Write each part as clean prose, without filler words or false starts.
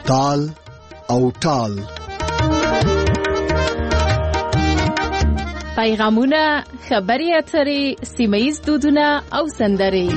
تال او ټال. پیغامونه، خبري اترې، سیمه‌ییز دودونه او سندرې.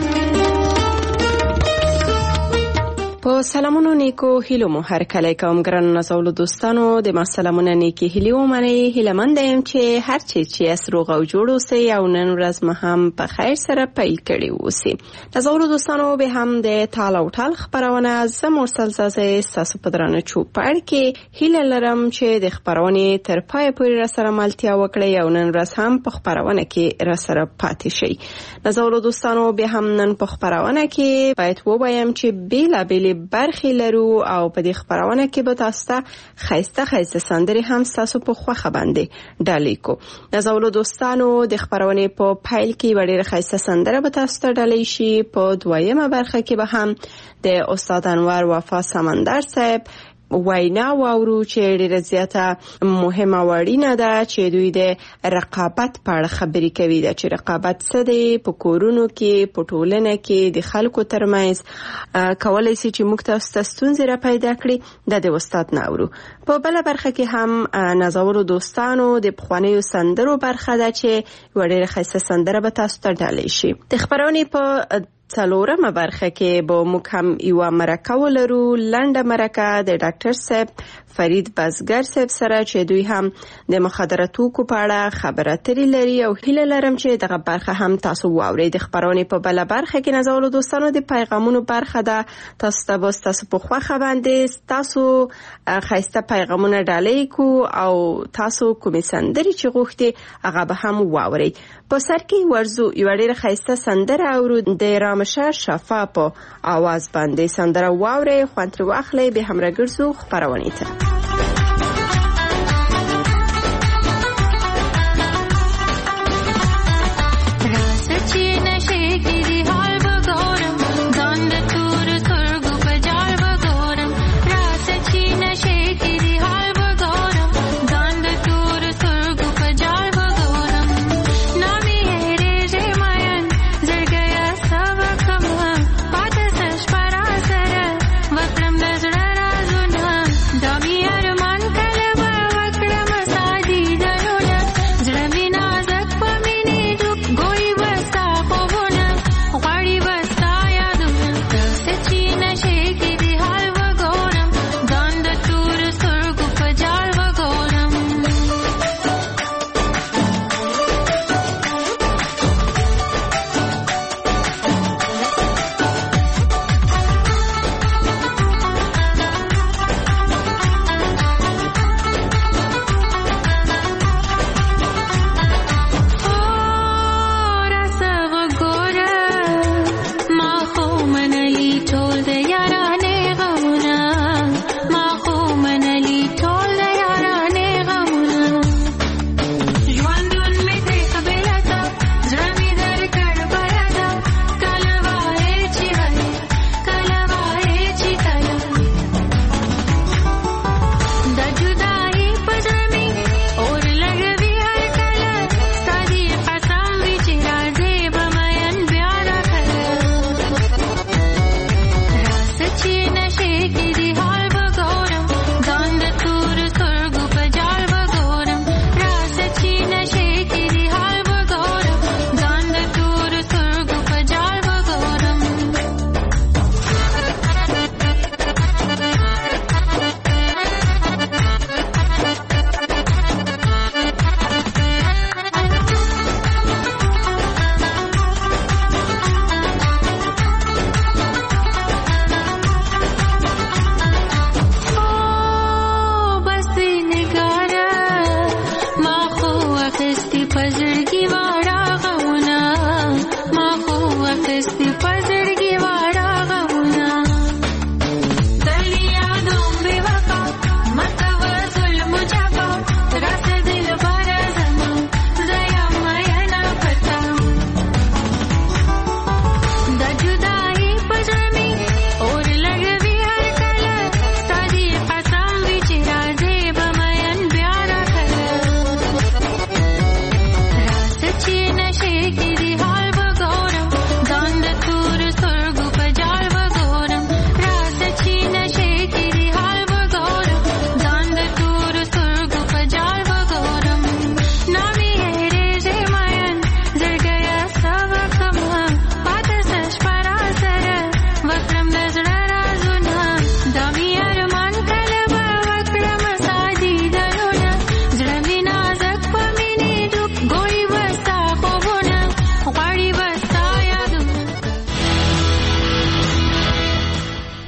په سلامونو نیکو هیلو مو هر کله کوم ګران نازولو دوستانو، د ما سلامونه نیکی هیلو منی. هیلمند یم چې هر چې اسروغ او جوړ اوسئ او نن ورځ مو هم په خیر سره پیل کړی اوسئ. نازولو دوستانو، به هم د تال او ټال خبرونه زه مرسل زازه تاسو په درانه چوپړ کې هیله لرم چې د خبرونه تر پای پورې را سره ملتیا وکړئ او نن ورځ هم په خبرونه کې را سره پاتې شئ. نازولو دوستانو، به هم نن په خبرونه کې باید ووایم چې بیلابیل برخې لرو او په دې خبرونه کې به تاسو ته خایسته سندرې هم تاسو په خوخه باندې ډالې کو. نازولو دوستانو، د خبرونه په پایل کې وړي خایسته سندره به تاسو ته ډالې شي. په دویمه برخه کې به هم د استاد انور وفا سمندر صاحب وینا واورو چې ډیره زیاته مهمه وړینه ده چې دوی د رقابت په اړه خبرې کوي. چې رقابت څه دی په کورونو کې، په ټولنه کې د خلکو ترمنځ کولای شي چې موږ تاسو ته ستونزې را پیدا کړي. د استاد ناورو په بل برخه کې هم نازولو دوستانو د پخوانیو سندرو برخه ده چې ډیره خاصه سندره به تاسو ته ډالې شي. د خبرونه په څلورمه برخه کې به موږ هم یو مرکه ولرو، لنډه مرکه د ډاکټر صاحب فرید بزګر صاحب سره چې دوی هم د مخدره توکو په اړه خبرې اترې لري او هیله لرم چې دغه برخه هم تاسو واورئ. د خبرونه په بل برخه کې نازولو دوستانو د پیغامونو برخه ده. تاسو په خوخه باندې تاسو خاصه پیغامونه ډالې کو او تاسو کومې سندرې چې غوښتي هغه به هم واورئ. په سر کې ورزو یو ډېر خاصه سندره او د رامشه شفا په आवाज باندې سندره واورئ. خوند تر واخلئ. به هم راګرځو خبرونه ته. Dami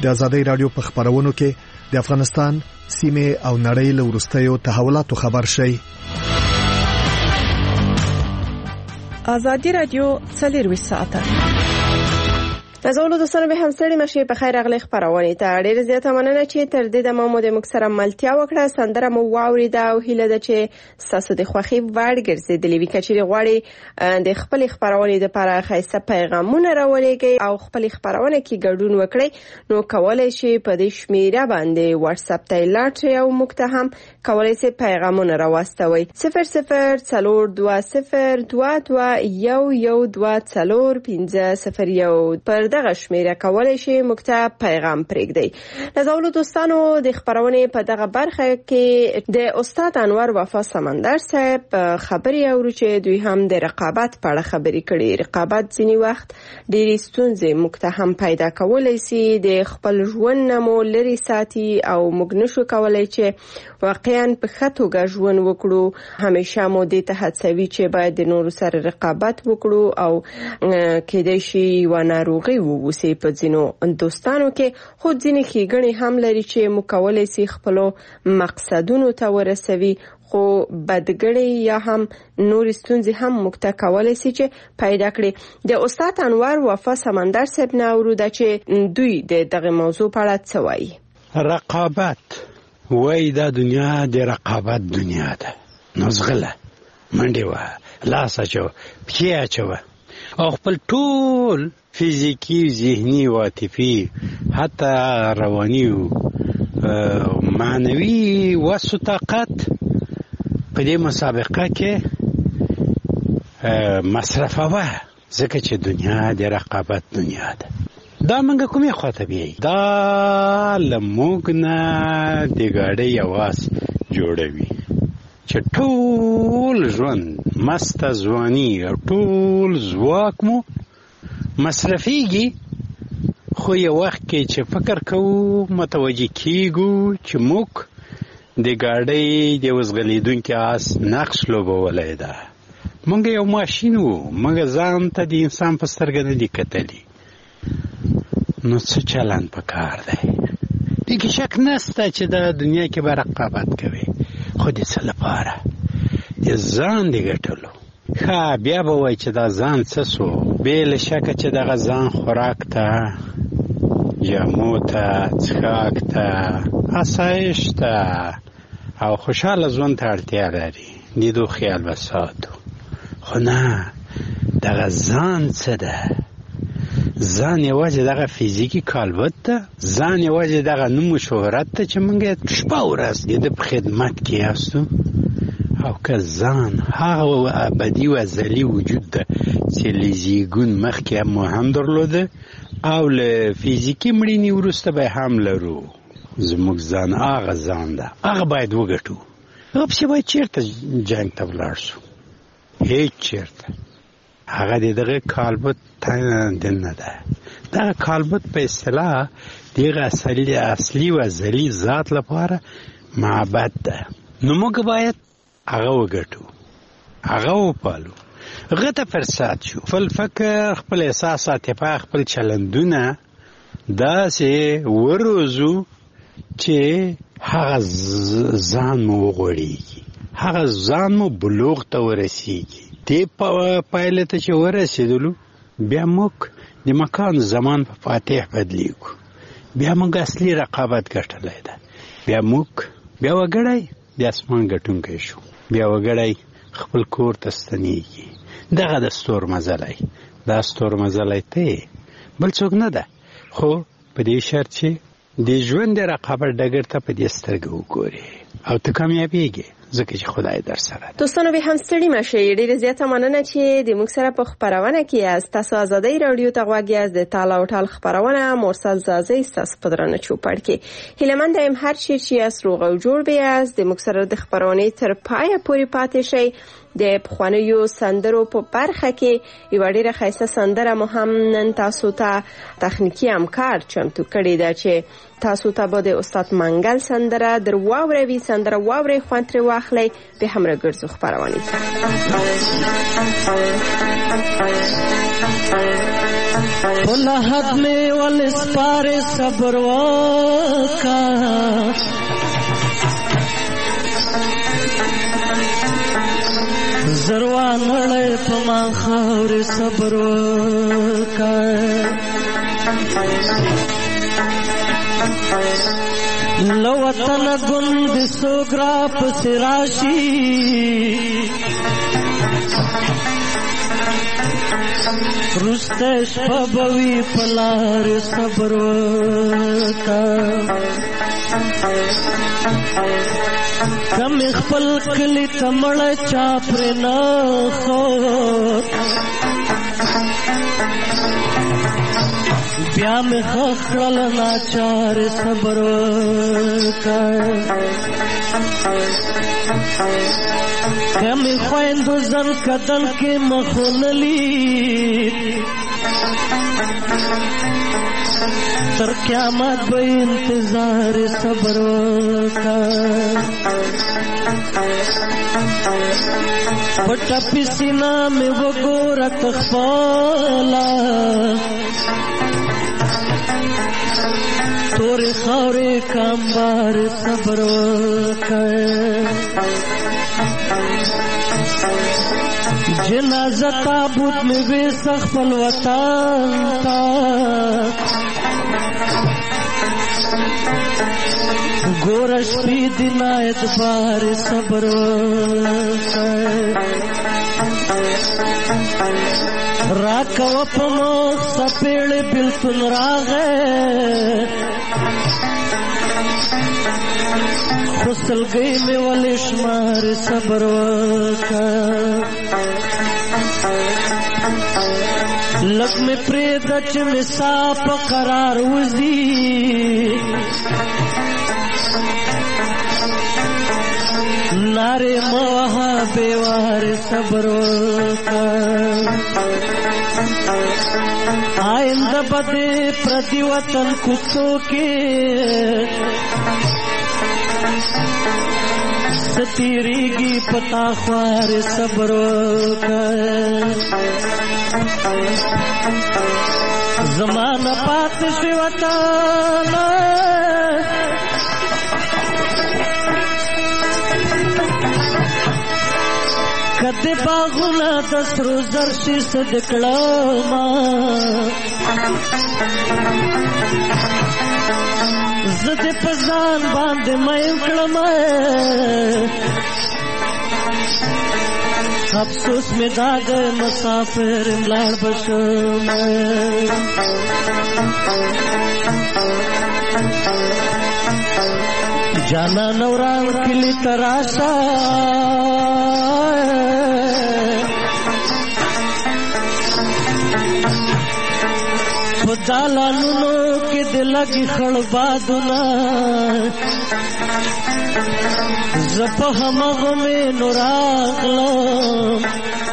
د ازادي رادیو په خبرونو کې د افغانستان سیمه او نړۍ له ورستیو تحولاتو خبر شي. ازادي رادیو 24 ساعته. نازولو دوستانو به هم ستړي مشه په خیر اغلی خبرونه ته ډېر زیاته مننه چې تر دې د مو د مکسره ملتیا وکړه. سندره مو واوریده او هیله ده چې تاسو د خوخي وړ ګرځېدلې وي. کچېری غواړي د خپل خبرونه لپاره خاصه پیغامونه راولېږي او خپل خبرونه کې ګډون وکړي نو کولای شي په دې شمیره باندې واتس اپ ته لاټ او مکتهم کولای شي پیغامونه راوستوي 0020221124 پر دغه شمیره کولای شي مکتب پیغام پرېږدي. نازولو دوستانو د خبرونه په دغه برخه کې د استاد انور وفا سمندر صاحب خبري اورو چې دوی هم د رقابت په اړه خبري کړي. رقابت ځینی وخت ډېری ستونزې مکتهم پیدا کولای شي د خپل ژوند نمو لري ساتي او موږ نشو کولای چې واقعا په خطوګه ژوند وکړو. همیشه مو د ته هڅوي چې باید د نورو سره رقابت وکړو او کېدای شي و ناروغي ووسی په ځینو دوستانو کې خو ځینې ښېګڼې هم لري چې مو کولای شي خپل مقصدونو ته ورسوي خو بدګړې یا هم نور ستونزې هم مکته کولای شي چې پیدا کړي. د استاد انور وفا سمندر صاحب نه اوریده چې دوی د دغه موضوع په اړه څه وایي. رقابت وای دا دنیا د رقابت دنیا ده. نوزغله منډه وا لاس اچو پخې اچو او خپل ټول فیزیکی ذهنی و عاطفی حتی روانی و معنوي و طاقت په دې مسابقه کې مصرفوه ځکه چې دنیا د رقابت دنیا ده. دا منګه کومه خواته بي دا لموګنا د ګاډي आवाज جوړوي چې ټول ژوند مست ځواني او ټول ځواک مو مصرفيږي. خو یو وخت کې چې فکر کوو متوجه کیږو چې موږ د ګاډي د وزغلیدونکو آس نقش لوبولای دا. موږ یو ماشين وو، موږ ځان ته د انسان په سترګه نه لیکتلی. نو څه چلن پکار دی؟ دغه شک نشته چې د دنیا کې به رقابت کوي، خو د څه لپاره؟ د ځان د ګټلو. ښه بیا به وایي چې دا ځان څه سو؟ بې له شکه چې دغه ځان خوراک ته، جامو ته، څښاک ته، آسایش ته او خوشحاله ژوند ته اړتیا لري. د دې خیال به ساتو. خو نه، دغه ځان څه ده؟ ځان یوازې دغه فیزیکی کالبد ته، ځان یوازې دغه نوم و شهرت ته چې موږ شپه ورځ د ده په خدمت کې یاستو. او که ځان هغه ابدي و ازلي وجود ده چې له زیږون مخکې مو هم درلوده او له فیزیکي مړینې وروسته به هم لرو. زموږ ځان هغه ځان ده، هغه باید وګټو. هغه پسې باید چېرته جنګ ته ولاړ شو؟ هیڅ چېرته. هغه د دغه کالبد نه ده. دغه کالبد په اصطلاح دغه اصلي و ازلي ذات لپاره معبد ده. نو موږ باید هغه وګټو، هغه وپالو، هغه ته فرصت شو. خپل فکر، خپل احساسات، خپل چلندونه داسې وروزو چې هغه ځان مو وغوړېږي، هغه ځان مو بلوغ ته ورسېږي. دې پایله ته چې ورسېدلو بیا موږ د مکان زمان په فاتح بدلیږو. بیا موږ اصلي رقابت ګټلی ده. بیا وګړی د اسمان ګټونکی شو. بیا وګړی خپل کور ته ستنېږي. دغه د ستور مزلی، دا ستور مزلی ته بل څوک نه ده، خو په دې شرط چې د ژوند د رقابت ډګر ته په دې سترګه وګورې او ته کامیابېږې ځکه چې خدای در سره ده. دوستانو به هم ستړي مشئ. ډېره زیاته مننه چې د موږ سره په خبرونه کې یاست. تاسو ازادۍ راډیو ته غوږ یاست. د تال او ټال خبرونه مرسل زازۍ ستاسو په درنه چوپړ کې. هیلهمند یم هر چیرې چې یاست روغ او جوړ به یاست. د موږ سره د خبرونې تر پایه پورې پاتې شئ. د پخوانیو سندرو په برخه کې یو ډیره ښایسته سندره مو هم نن تاسو ته تخنیکی همکار چمتو کړې ده چې تاسو ته به د استاد منګل سندره در واوروي. سندره واورئ، خوند ترې واخلئ، بیا هم راګرځو خپرونې ته. لحد میں والاسپار صبر وکا زروان لڑے پما خور صبر وکا لوطن گند سوگرا پسراشی رستش پبوی پلار صبر وکا کم خپل کلی تمړ چاپر نه خو بیا می خخړل ناچار صبر وکا کمی خویندو زن کدن کی مخونلی تر قیامت به انتظار صبر وکا پټ پسینا می وګور تخفالا تور خورے کامبار صبر وکا جنازہ تابوت میں بے سخفل وطن تا گورش پی دنا اتبار صبر راکو اپنو سپیڑ بلتن راغے خسل گئی میں والشمار صبر وکا لگ میں پریدچ میں ساپ قرار وزی نارے موہا بیوار صبر وکا آئندہ بدے پردی وطن کتوں کے ستیریگی پتا خوار صبر وکا زمانہ پات شوطان کدی باغونا دسرو زرشی صدقلما زد پزان باند میم کلما افسوس میں داغ مسافر املار بشم جانا نوران کلی تراشا خدالا نونو کے دلگی خڑبادنا زپ ہمغ میں نراغلم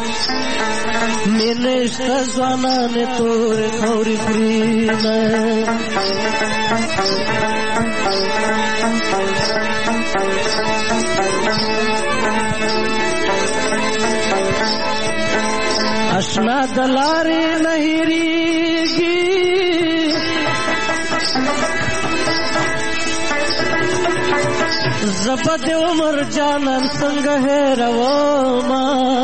میں نشتا زوانان تور خوری فرینا اشنا دلارے نہیں ریگی زبد عمر جانن سنگ ہے رواما.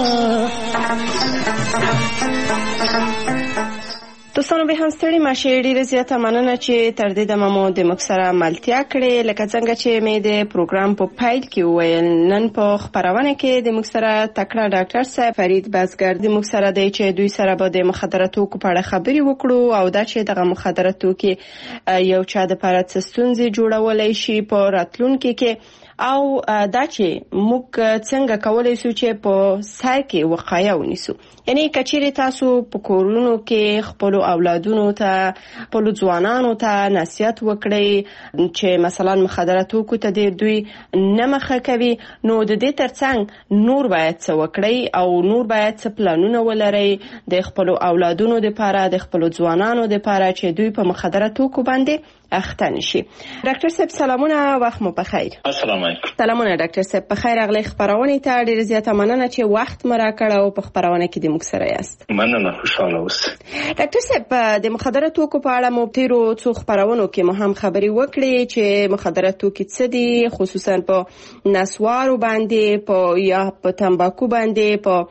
دوستانو به هم ستړي ماشي، ډیره زیاته مننه چې تر دې دمه مو د موږ سره ملتیا کړې. لکه څنګه چې مې د پروګرام په پیل کې وویل، نن په خپرونه کې د موږ سره تکړه ډاکټر صاحب فرید بزګر د موږ سره دی چې دوی سره به د مخدره توکو په اړه خبرې وکړو او دا چې دغه مخدره توکي یو چا د لپاره څه ستونزې جوړولی شي په راتلونکي کې، او دا چې موږ څنګه کولای شو چې په سر کې وقایه ونیسو. یعنی کچېرې تاسو په کورونو کې خپل اولادونو ته خپل ځوانانو ته نصیحت وکړي چې مثلا مخدره توکو ته دوی نه مخه کوي، نو د دې ترڅنګ نور باید څه وکړي او نور باید څه پلانونه ولري د خپل اولادونو لپاره، د خپل ځوانانو لپاره چې دوی په مخدره توکو باندې اخته نشي. ډاکټر صاحب سلامونه، وخت مو بخیر. السلام علیکم. سلامونه ډاکټر صاحب، بخیر راغلی خبرونه ته. ډیر زیاته مننه چې وخت مو راکړ او په خبرونه کې د موږ سره یاست. مننه، خوشاله اوسئ. ډاکټر صاحب، د مخدره توکو په اړه مو تیرو څو خبرونو کې مو هم خبري وکړي چې مخدره توکي څه دي، خصوصا په نسوارو باندې، په یا په تمباکو باندې، په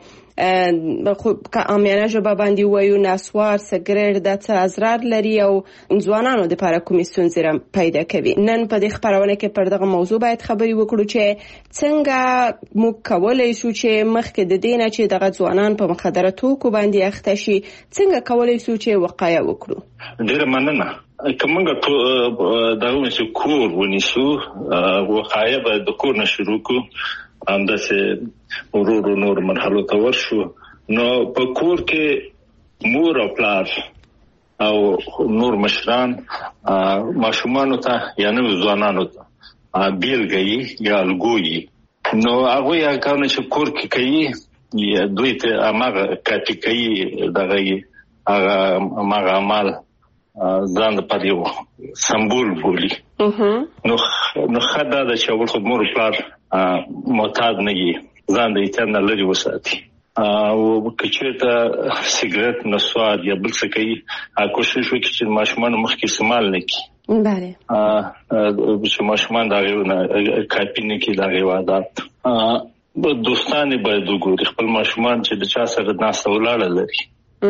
عامیانه ژبه باندې وایو نسوار، سګریټ د څه اضرار لري او ځوانانو لپاره کومې ستونزې پیدا کوي. نن په دې خبرونه کې پر دغه موضوع باید خبري وکړو چې څنګه موږ کولای شو چې مخکې د دې نه چې دغه ځوانان په مخدره توکو باندې اخته شي، څنګه کولای شو چې وقایه وکړو. ډیره مننه. کومه دغه چې کور ونیسو، وقایه به د کور نه شروع کو، همداسې ورو نور مرحلو ته ورشو. نو په کور کې مور او پلار او نور مشران ماشومانو ته یا نو ځوانانو ته بیلګي یا الګوي، نو هغه یې کارونه چې کور کې کوي یا دوی ته هغه کاټی کوي، دغه هغه عمل ځان په یو سمبول بولی. نو خدای دا چې اول خود مور پلار معتاد نه وي، ځان د ایتنه لري وساتي. او کچېته سیګریټ، نسوار یا بل څه کوي، کوشش وکړي چې ماشومان مخکې استعمال نه کړي. بله، چې ماشومان دا کاپی نه کړي دا عادت. دوستان باید وګوري خپل ماشومان چې د چا سره ناسته ولاړه لري.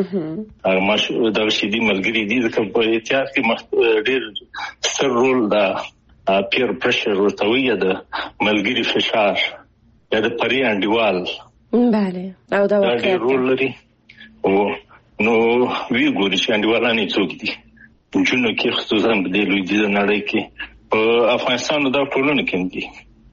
دا شیدي ملګری دي، ځکه په احتیاط کې ډېر ستر رول دا پیر پرشر ورته وي، د ملګری فشار یا د پری انډیوال. بله، او دا ډېر رول لري. او نو وی ګوري چې انډیوالان څوک دي. جنو کې خصوصا په دې لوی دي نړۍ کې په افغانستان دا ټولنه کې دي،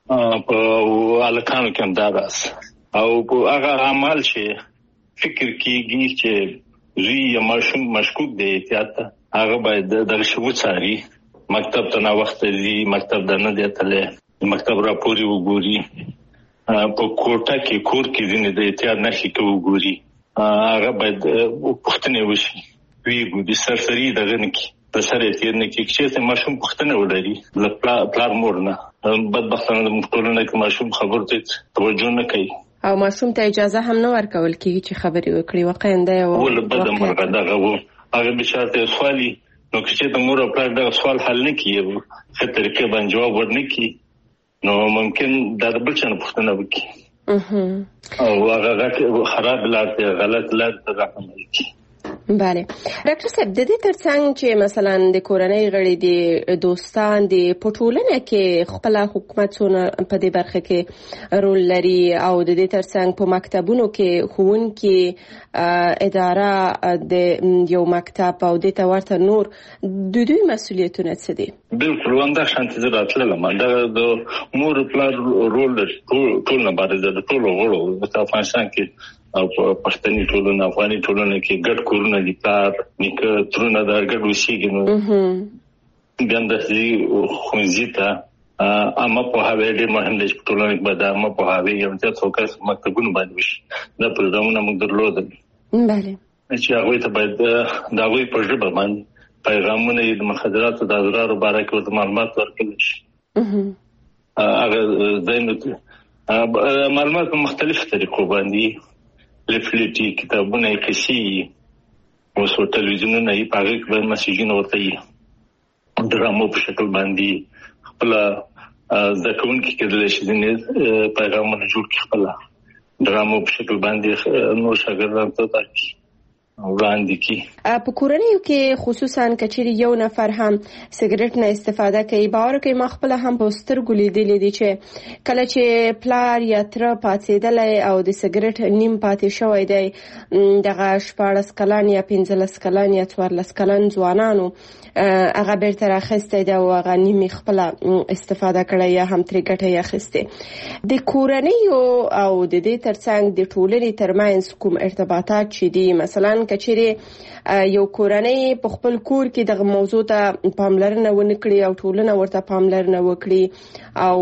په الکانو کې هم دا راس. او په هغه عمل چې فکر کیږي چې زوی یا ماشوم مشکوک دی احتیاط ته، هغه باید دغه شو څاري. مکتب ته نه وخت دی، مکتب ته نه دی تللی، مکتب راپورې وګوري. په کوټه کې کور کې ځینې د احتیاط نښې کې وګوري، هغه باید پوښتنې وشي. ویګو د سرسري دغه نه کې د سره احتیاط نه کې چې ماشوم پوښتنه ولري له پلار مور نه. بدبختانه د ټولنه کې ماشوم خبر ته توجه نه کوي او ماشوم ته اجازه هم نه ورکول کیږي چې خبري وکړي. واقعا دا یو ول بده مرغه دغه وو هغه بشارته سوالي، نو چې د مور او پلار دغه سوال حل نه کیږي، خطر کې باندې جواب ورنه کی، نو ممکن دا بل څه نه پوښتنه وکړي او هغه خراب لارته غلط لارته راځي. بله ډاکټر صاحب، د دې ترڅنګ چې مثلا د کورنۍ غړي دي، دوستان دي، په ټولنه کې خپل حکومتونه په دې برخه کې رول لري او د دې ترڅنګ په مکتبونو کې ښوونکي اداره د یو مکتب او د تورته نور د دوی مسؤلیتونه څه دي؟ بالکل ونده شانتي دراتله ما د مور پلار رول ټول نه باندې د ټولو غړو په افغانستان کې او په پښتني ټولنه افغاني ټولنه کې ګډ کورونه دي، پلار نیکه ترونه دا ګډ وسیږي. نو بیا د خونځي ته اما په هغه ډېر مهم دي چې ټولنه کې به اما په هغه یو څه فوکس مکتبونه باندې وشي. دا پروګرامونه موږ درلودل. بله، چې هغه ته باید دا وی په ژبه باندې پیغامونه د مخدراتو د اضرارو باره کې ورته معلومات ورکړل شي. هغه دایمه معلومات په مختلفو طریقو باندې لیفلیټي کتابونه کیسي اوس ټلویزیونونه یې په هغه کې مسیجونه ورته یې ډرامو په شکل باندې خپل ځکهونکي کېدل شي د پیغامونه جوړ کړي، خپل ډرامو په شکل باندې نور شاګردان ته تاکي وړاندې کی. په کورنیو کې خصوصا کچېری یو نفر هم سیګریټ نه استفاده کوي، باور کوي ما خپل هم په سترګو لیدلې دي چې کله چې پلار یا تر پاتېدل او د سیګریټ نیم پاتې شوی دی، دغه 14 کلن یا 15 کلن یا 14 کلن ځوانانو هغه بیرته راخسته دی او هغه نیم خپل استفاده کړی یا هم ترې ګټه اخیسته. د کورنیو او د دې ترڅنګ د ټولنې ترمنځ کوم ارتباطات چې دي، مثلا کچېری یو کورنۍ په خپل کور کې د موضوع ته پاملرنه ونکړي او ټولنه ورته پاملرنه وکړي او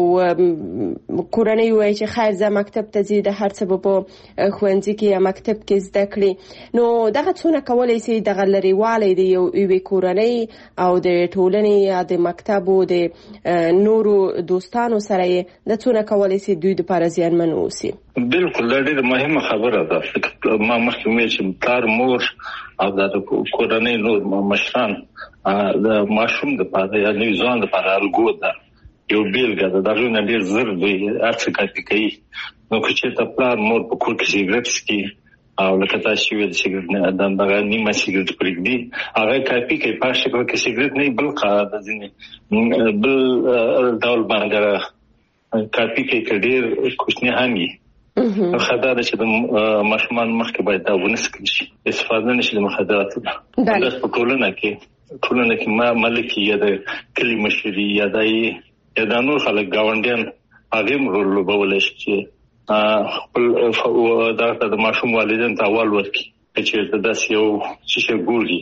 کورنۍ وایي چې خیر زه مکتب ته ځي د هر څه په ښوونځي کې یا مکتب کې زده کړي، نو دغه څونه کولی شي دغه لرېوالی د یوې کورنۍ او د ټولنې یا د مکتب او د نورو دوستانو سره یې د څونه کولی شي دوی لپاره زیانمن اوسي؟ بالکل دا ډېره مهمه خبره ده. ما مخکې وویل چې پلار، مور او د کورنۍ نور مشران د ماشوم دپاره یا نوي ځوان دپاره الګو ده، یو بیلګه ده. د هغوی نه ډېر زر دوی هر څه کاپي کوي. نو که چېرته پلار مور په کور کې سګرټ څکي او لکه تاسو چې ویل سګرټ نه دغه نیمه سګرټ پرېږدي، هغه کاپي کوي په شکل کې سګرټ نه بل د ځینې بل ډول باندې کاپي کوي که ډېر کوچني هم وي. خطا ده چې د ماشومان مخکې باید دا ونه څکل شي، استفاده نه شي د مخدراتو نه. همداسې په ټولنه کې ملکي یا د کلي مشري یا دا نور خلک ګاونډیان هغې هم رول لوبولی شي چې خپل دغه د ماشوم والدین ته اول ورکړي که چېرته داسې یو شیشه ګوري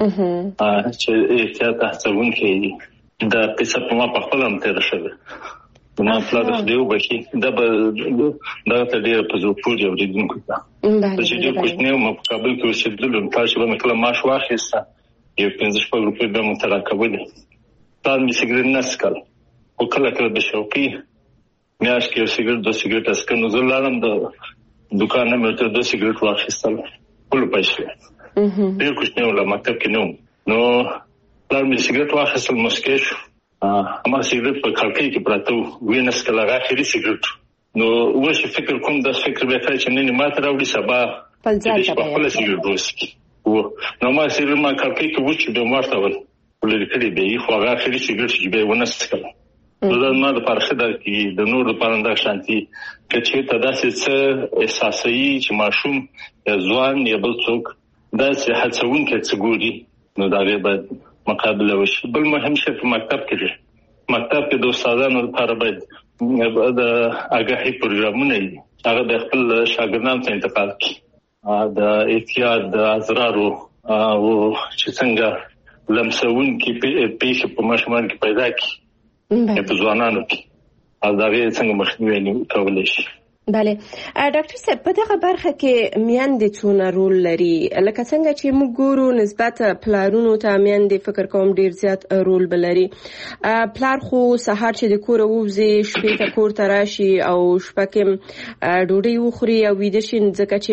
چې احتیاط هڅوونکی وي. دا قصه په ما په خپله هم تېره شوې. ما پلار خدای وبخښي دا به دغه ته ډېره په زړه پورې اورېدونکو ته چې ډېر کوچنی وم په کابل کې اوسېدلو. پلار چې به مې کله معاش واخیسته یو 15-16 روپۍ به مې ته راکولې. پلار مې سګرټ نه څکل خو کله کله د شوقي میاشت کې یو سګرټ 2 سګرټه څکه. نو زه لاړم د دوکان نه مې ورته 2 سګرټ واخیستل ټولو پیسې. ډېر کوچنی وم، مکتب کې نه وم. نو پلار مې سګرټ واخیستل، مسکی شو. ما سګرټ په کړکۍ کې پراته وې نه څکل، هغه اخري سګرټ. نو اوس فکر کوم دا فکر به کوي چې نن ما ته راوړي سبا په خپل سګرټ وڅکي. نو ما سګرټ ما کړکۍ کې وچ به ورته ول ولې کړي به خو هغه اخري سګرټ چې به ونه څکل. دا نه د پرخه د نور لپاره د شانتي چې ته داسې څه احساسي چې ماشوم ځوان یا بل څوک داسې هڅونکي څه ګوري، نو دا به مقابله وشي. بل مهم شی په مکتب کې دی. مکتب کې د استادانو لپاره باید د آګاهي پروګرامونه وي. هغه د خپل شاګردانو ته انتقال کړي د احتیاط د اضرارو او چې څنګه لمسونکي پیښې په ماشومان کې پیدا کړي په ځوانانو کې او دا غي څنګه مخنیوي کولای شي. بله ډاکټر صاحب، په دغه برخه کې میندې څونه رول لري؟ لکه څنګه چې موږ ګورو نسبت پلارونو ته میندې فکر کوم ډیر زیات رول بلري. پلار خو سهار چې د کور ووځي شپې ته کور ته راشي او شپه کې ډوډۍ وخوري او ویده شي، ځکه چې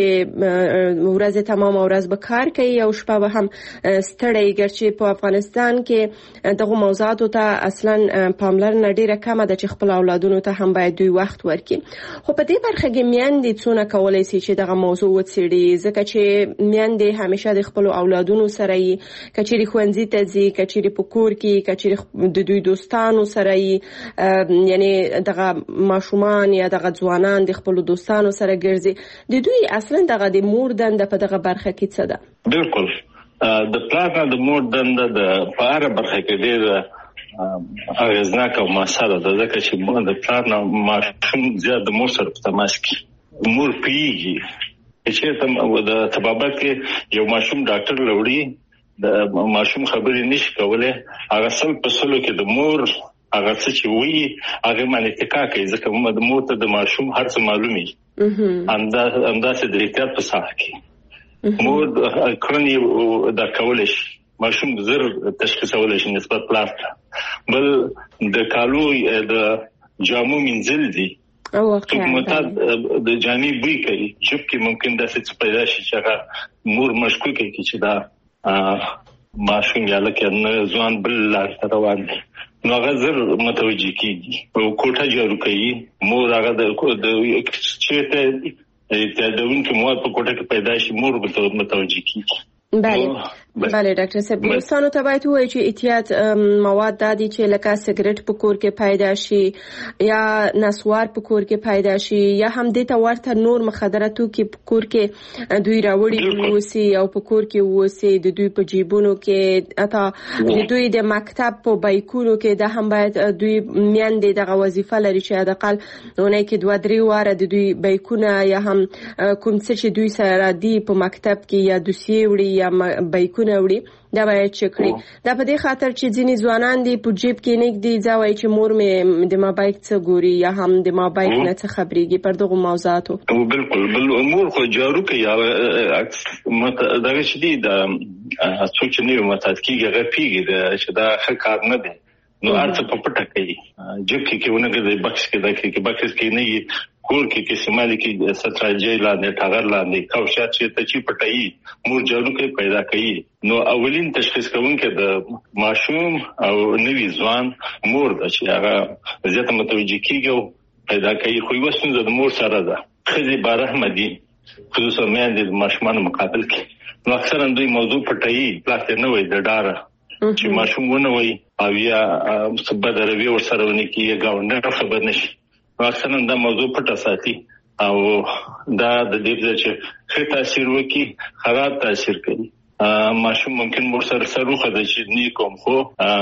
ورځ تمام ورځ به کار کوي او شپه به هم ستړی. ګرچې په افغانستان کې دغه موضوعاتو ته اصلا پاملرنه ډیره کمه ده چې خپل اولادونو ته هم باید دوی وخت ورکړي. خو په دې برخه کې میندې څونه کولی شي چې دغه موضوع وڅېړي؟ ځکه چې میندې همیشه د خپل اولادونو سره یې، که چیرې ښوونځي ته ځي، که چیرې په کور کې، که چیرې د دوی دوستانو سره یې، یعنی دغه ماشومان یا دغه ځوانان د خپل دوستانو سره ګرځي. د دوی اصلا دغه د مور دنده په دغه برخه کې څه ده؟ بالکل د پلار نه د مور دنده د په هره برخه کې ډېره اغیزناک او مؤثره ده، ځکه چې د پلار نه ماشوم زیات د مور سره په تماس کې. مور پیږي چې د طبابت کې یو ماشوم ډاکټر لوري د ماشوم خبرې نشي کولای، هغه سل په سلو کې د مور هغه څه چې وی هغه باندې اتکا کوي، ځکه د مور ته د ماشوم هر څه معلومي. اندازه د احتیاط په ساحه کې مور کړنی دا کولای شي ماشوم زر تشخیصولای شي نسبت پلار ته. بل د کالو د جامو منزل دي او معتاد د جامې بوی کوي، جب کې ممکن داسې څه پیدا شي چې هغه مور مشکوک کوي چې دا ماشوم یا لکه ځوان بل لار ته روان دی. نو هغه زر متوجه کیږي او کوټه جارو کوي. مور هغه د چېرته د دونکو مواد په کوټه کې پیدا شي، مور به متوجه کیږي. بله بله ډاکټر صاحب دوستانو ته باید وایي چې احتیاط مواد دادي چې لکه سیګریټ په کور کې پیدا شي یا نسوار په کور کې پیدا شي یا هم د ته ورته نور مخدره توکي په کور کې دوی راوړي ووسی او په کور کې ووسی د دوی په جیبونو کې اته د دوی د مکتب په بایکونو کې د هم باید دوی میاندې دغه وظیفه لري چې د اقل ونه کې 2-3 واره د دوی بایکونه یا هم کوم څه چې دوی سره دی په مکتب کې یا دوسیه وړي یا بایکونه وړي دا باید چکړي دا په دې خاطر چې ځینې ځوانان دی په جیب کې نګدي ځوي چې مور مې د ما بایک څه ګوري یا هم د ما بایک نه څه خبريږي پر دغه موضوعاتو بالکل بل امور خو جارو کوي یا دا چې دی دا څوک چې نه متات کیږي غپیږي چې دا ښه کار نه دی نو ارڅ په پټه کوي جیب کې ونه کې بکس کې دا کې بکس کې نه کور کې سیمالي کې ستراجي لاندې ټاغر لاندې کوشات چې ته چی پټایي مور جوړو کې پیدا کوي نو اولین تشخیص کوونکې د ماشوم او نوی ځوان مور د چې هغه زیاته متوجي کیږي پیدا کوي خو وسنه د مور سره ده خزي بارحمدي خصوصا مې د ماشومان مقابل کې نو اکثرا دوی موضوع پټایي پلاټ نه وي د ډار چې ماشوم ونه وي او یا سبب دروي ور سره ونی کې گاونډ خبر نشي اکثرا دا موضوع پټه ساتي او دا د دې چې ښه تاثیر وکي خراب تاثیر کوي ماشوم ممکن مور سره سروخه د چې نه کوم خو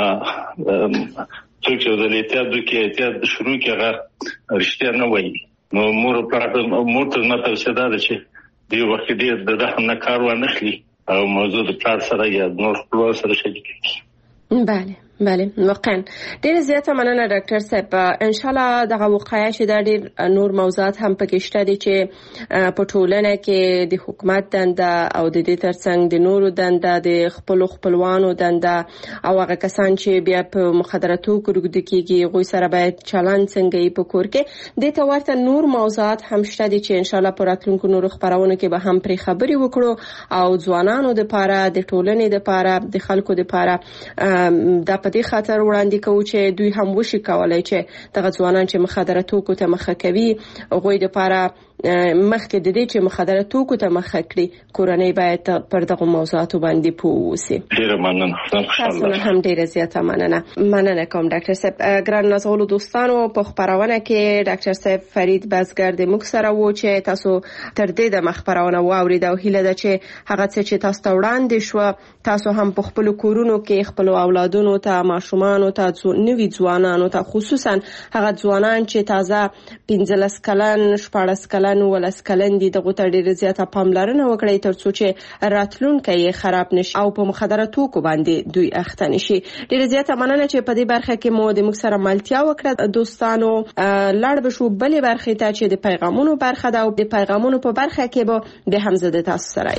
څوک چې د احتیاط شروع کړه رښتیا نه وایي نو مور ته ماته څه دا چې دی وخت دې د نه کار و نه خلی او موضوع د پلان سره یا نور خپل سره شریک بله واقعا ډیر زیاته مننه ډاکټر صاحب ان شاء الله دغه وقایع چې د ډیر نور موضوعات هم پکې شته دي چې په ټولنه کې د حکومت دنده او د دې ترڅنګ د نورو دنده د خپلوانو دنده او هغه کسان چې بیا په مخدراتو کې کېږي غوي سره باید چلند څنګه په کور کې د تورته نور موضوعات هم شته دي چې ان شاء الله پر راتلونکو نور خبرونه کې به هم پرې خبري وکړو او ځوانانو د لپاره د ټولنې د لپاره د خلکو د لپاره د په دې خاطر وړاندې کوي چې دوی هم وشي کولای چې دغه ځوانان چې مخدراتو ته مخه کوي غوي د لپاره مخکې د دې چې مخدراتو ته مخه کړي کورنۍ باید پر دغه موضوعاتو باندې پوهوسي ډیر مننه تاسو هم ډیر زیاته مننه کوم ډاکټر صاحب ګران نازولو دوستانو په خبرونه کې ډاکټر صاحب فرید بازګر د موږ سره وو چې تاسو تر دې د مخبرونه واورید او هیله ده چې هغه څه چې تاسو ته وړاندې شو تاسو هم په خپل کورونو کې خپل اولادونو ته ماشومان ته نوي ځوانانو ته خصوصا هغه ځوانان چې تازه 15 کلن 14 کلن ولس کلن دي دغه ته ډیر زیاته پاملرنه وکړي ترڅو چې راتلونکي یې خراب نشي او په مخدراتو باندې دوی اخته نشي ډیر زیاته مننه چې په دې برخه کې مو د موږ سره ملتیا وکړه دوستانو لاړ بشو بلې برخه ته چې د پیغامونو برخه ده او د پیغامونو په برخه کې به د حمزه د تاسو سره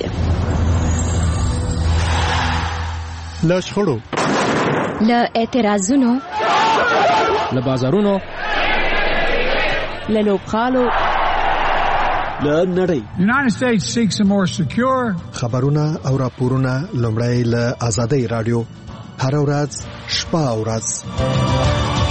لا شخړو لا اعتراضونو لا بازارونو لا لوبخالو لا نړۍ United States seeks a more secure خبرونه او راپورونه لومړی له آزادۍ رادیو هر ورځ شپه او ورځ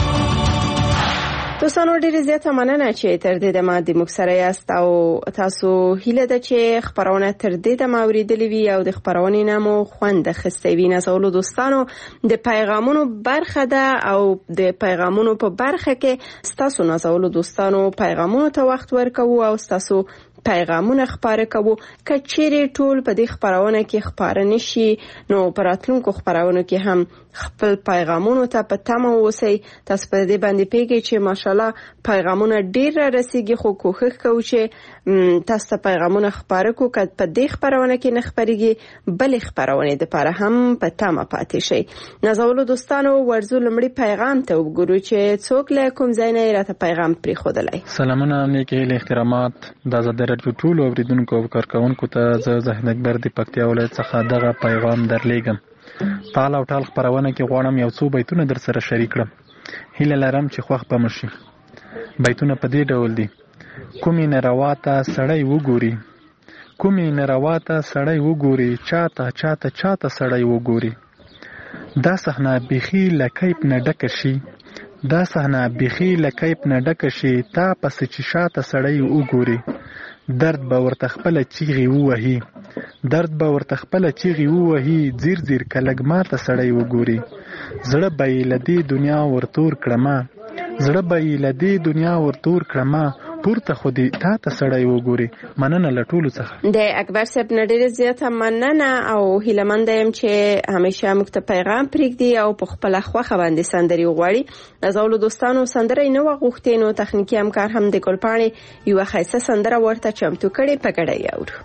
دوستانو ډیر زیاته مننه چې تر دې د ما د موږ سره یاست او تاسو هیله ده چې خبرونه تر دې د ما اوریدلې وي او د خبرونې نامو خوند خسته وي نازولو دوستانو د پیغامونو برخه ده او د پیغامونو په برخه کې تاسو نازولو دوستانو پیغامونو ته وخت ورکوو او تاسو پیغامونه خبره کوو کچېری ټول په دې خبرونه کې خبره نشي نو پراتلونکو خبرونه کې هم خپل پیغامونو ته په تمه اوسئ تاسو په دې باندې پیګی چې ماشالله پیغامونه ډیر رسیږي خو کوښښ کوو چې تاسو پیغامونه خبره کو کړئ په دې خبرونه کې نه خبريږي بل خبرونه د لپاره هم په تمه پاتې شي نازولو دوستانو ورزو لمړي پیغام ته وګورو چې څوک له کوم ځای نه راته پیغام پرې خودلای سلامونه نیکه له احترامات د زده ټول اوریدونکو او کارکونکو ته زه زهن اکبر د پکتیا ولایت څخه دغه پیغام درلیږم تعال او ټال خبرونه کې غواړم یو څو بیتونه در سره شریک کړم هیله لرم چې خوښ به مشي بیتونه په دې ډول دي کومې نارواته سړی وګوري کومې نارواته سړی وګوري چاته سړی وګوري دا صحنه بيخي لکیپ نه ډک شي دا صحنه بيخي لکیپ نه ډک شي تا پس چې شاته سړی وګوري درد به ورته خپل چیغي ووهي درد به ورته خپله چیغې ووهي ځیر ځیر که لږ ماته سړی وګوري زړه به یې له دې دنیا ورتور کړمه زړه به یې له دې دنیا ورتور کړمه پورته خو دې تا ته سړی وګوري. مننه له ټولو څخه. د اکبر صاحب نه ډېره زیاته مننه او هیلهمنده یم چې همیشه موږ ته پیغام پرېږدي او په خپله خوښه باندې سندرې وغواړي. نازولو دوستانو سندره یې نه وه غوښتې نو تخنیکي همکار هم د ګلپاڼې یوه ښایسته سندره ورته چمتو کړې، په ګډه یې اورو.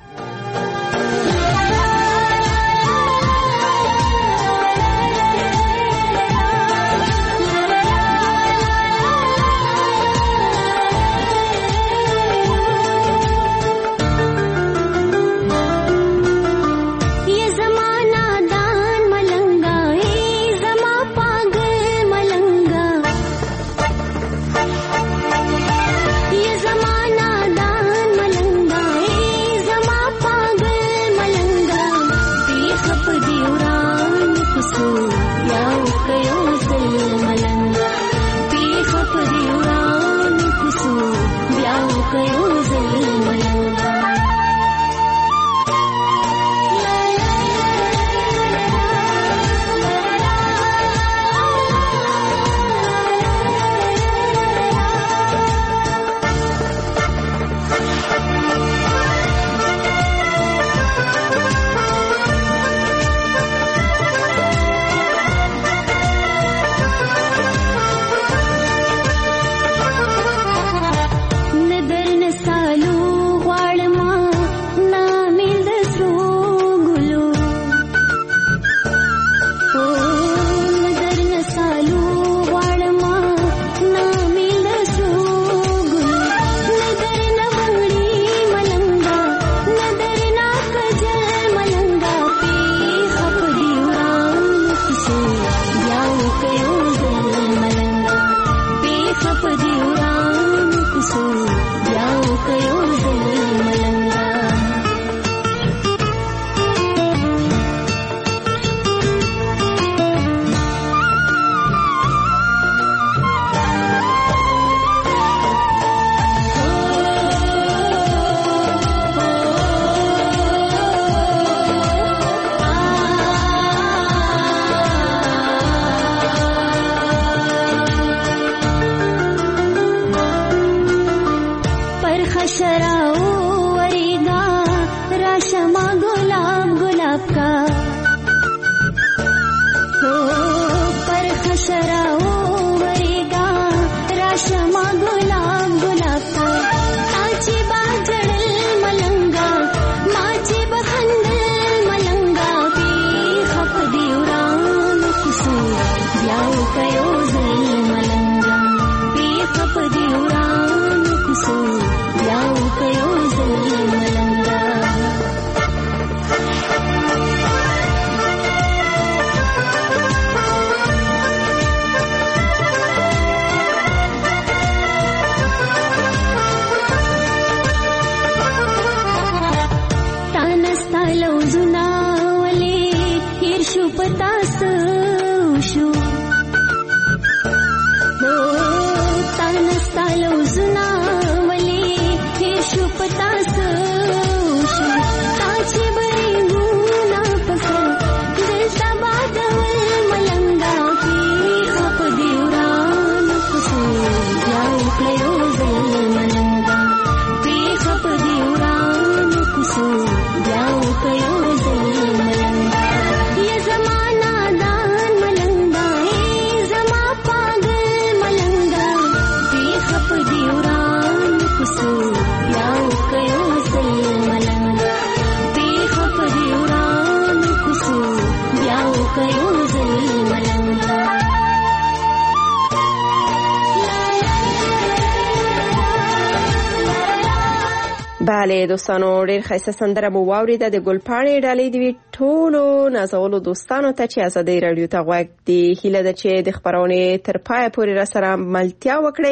بله دوستانو، ډېر ښایسته سندره مو واورېده. د ګلپاڼې ډالۍ دوی ټولو نازولو دوستانو ته چې ازادۍ راډیو ته غوږ دي. هیله ده چې د خپرونې تر پایه پورې را سره ملتیا وکړئ.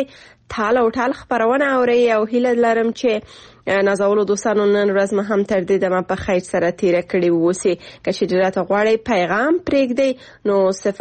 تال او ټال خبرونه اوري او هیله لرم چې نازولو دوستانو نن ورځ مو هم تر دې دمه په خیر سره تیره کړې ووسي. که چې راته غواړئ پیغام پرېږدئ نو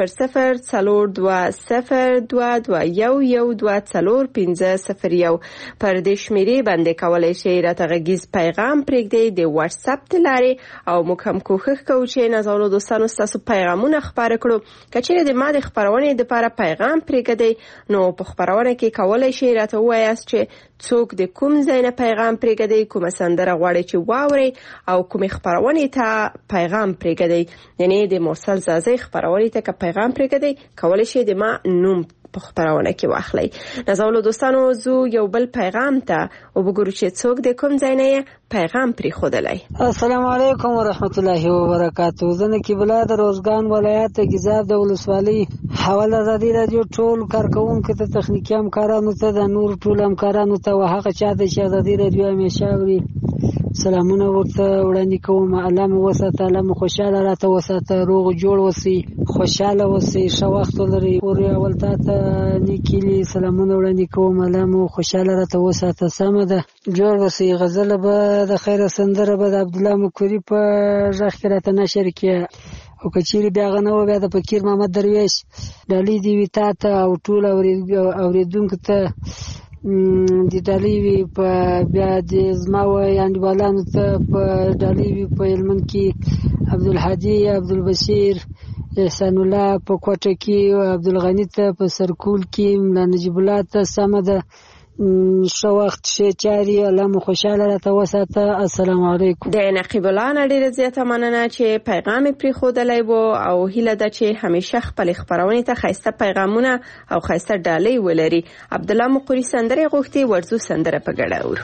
0042221241 پر دې شمیرې باندې کولای شئ راته غږیز پیغام پرېږدئ د واتس اپ د لارې او موږ هم کوښښ کوو چې نازولو دوستانو ستاسو پیغامونه خپاره کړو. که چیرې د ما د خپرونې دپاره پیغام پرېږدئ نو په خپرونه کې کولای شئ راته ووایاست چې څوک د کوم ځای نه پیغام پرېږدئ، کومه سندره غواړئ چې واورئ او کومې خپرونې ته پیغام پرېږدئ. یعنی د مرسل زازۍ خپرونې ته که پیغام پرېږدئ کولای شئ د ما نوم په خپرونه کې واخلئ. نازولو دوستانو زو یو بل پیغام ته وګورو چې څوک د کوم ځای نه پیغام پرېښودلی. السلام علیکم ورحمت الله وبرکاتو. زه نقیب الله د روزګان ولایت ګیزاب د ولسوالۍ حواله ازادي راډیو ټول کارکوونکو ته، تخنیکي همکارانو ته، د نور ټول همکارانو ته او هغه چا ته چې ازادي راډیو همیشه اوري سلامونه ورته وړاندې کوم. الله مو وساته، الله مو خوشحاله راته وساته، روغ جوړ وسي، خوشحاله وسي، ښه وخت ولري. پورې اول تا ته نیکیلي سلامونه وړاندې کوم. الله مو خوشحاله راته وساته. سمه ده، جوړ وسي. غزله به د خیره سندره به د عبدالله مکوري په غږ کې راته نشر کړي او که چیرې بیا هغه نه و بیا د فقیر محمد درویش ډالۍ دې وي تا ته او ټول اورېدونکو ته د ډالۍ وي. په بیا د زما انډیوالانو ته په ډالۍ وي. په هلمند کې عبدالحادي، عبدالبشیر، احسان الله په کوټه کې، عبدالغني ته په سرکول کې، ملا نجیب الله ته. سمه ده، ښه وخت، ښې چارې، الله مو خوشحاله راته وساته. السلام علیکم. د نقیب الله نه ډېره زیاته مننه چې پیغام یې پرېښودلی و او هیله ده چې همیشه خپلې خپرونې ته ښایسته پیغامونه او ښایسته ډالۍ ولري. عبدالله مقوري سندرې غوښتې، ورځو سندره په ګډه اورو.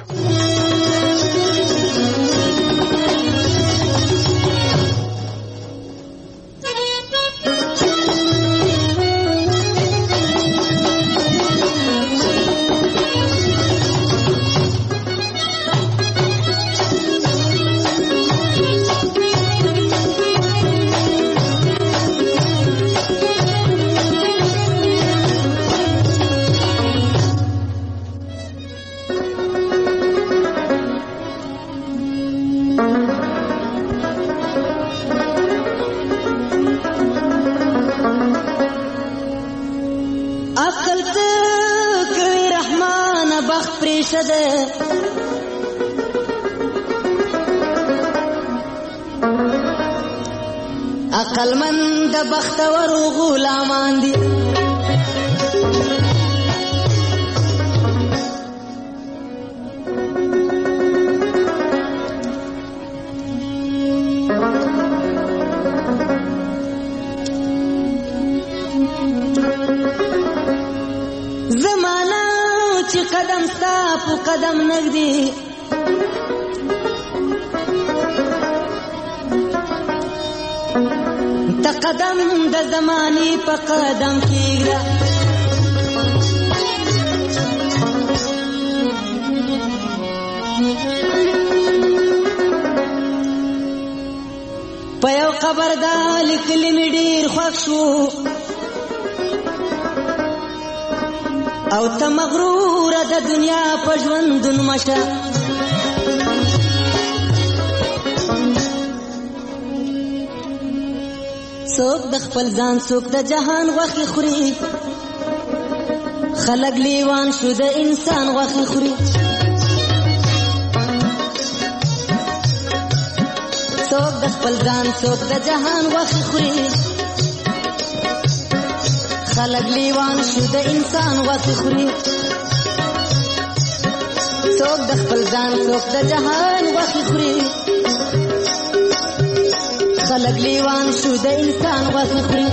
عقل مند بختور غلامان دي زمانہ چې قدم ستا په قدم نږدې تا قدم د زماني په قدم کېږده په یو خبر دا لیکلي مې ډېر خوښ شو او ته مغروره د دنیا په ژوندون مشه څوک د خپل ځان څوک د جهان غوښې خوري خلک لیوان شو د انسان غوښې خوري څوک د خپل ځان څوک د جهان غوښې خوري خلک لیوان شو د انسان غوښې خوري څوک د خپل ځان څوک د جهان غوښې خوري خلق لیوان شو د انسان غوښې خوري